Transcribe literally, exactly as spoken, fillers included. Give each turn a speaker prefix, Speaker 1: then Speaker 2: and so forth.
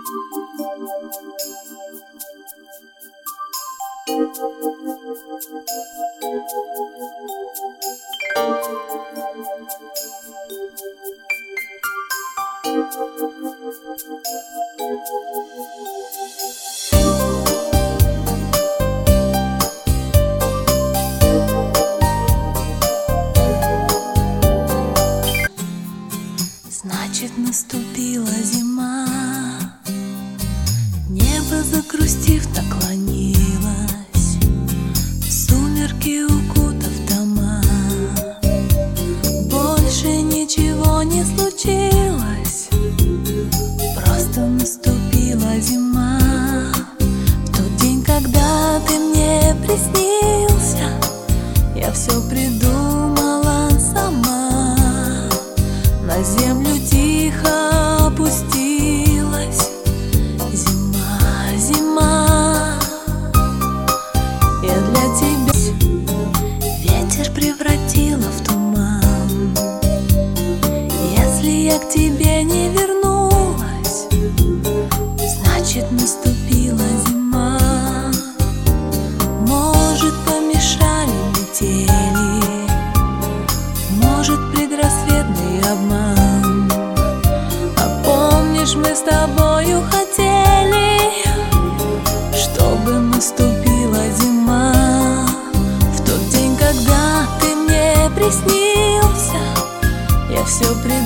Speaker 1: Значит, наступила зима, небо, загрустив, наклонилось, в сумерки укутав дома. Больше ничего не случилось, просто наступила зима. В тот день, когда ты мне приснился, я все придумала сама. На землю тихо опустилась зима, зима. Я для тебя ветер превратила в туман. Если я к тебе не вернулась, значит, наступила зима. Может, помешали метели, может, предрассветный обман. А помнишь, мы с тобою хотели, чтобы наступила зима. В тот день, когда ты мне приснился, я все придумала.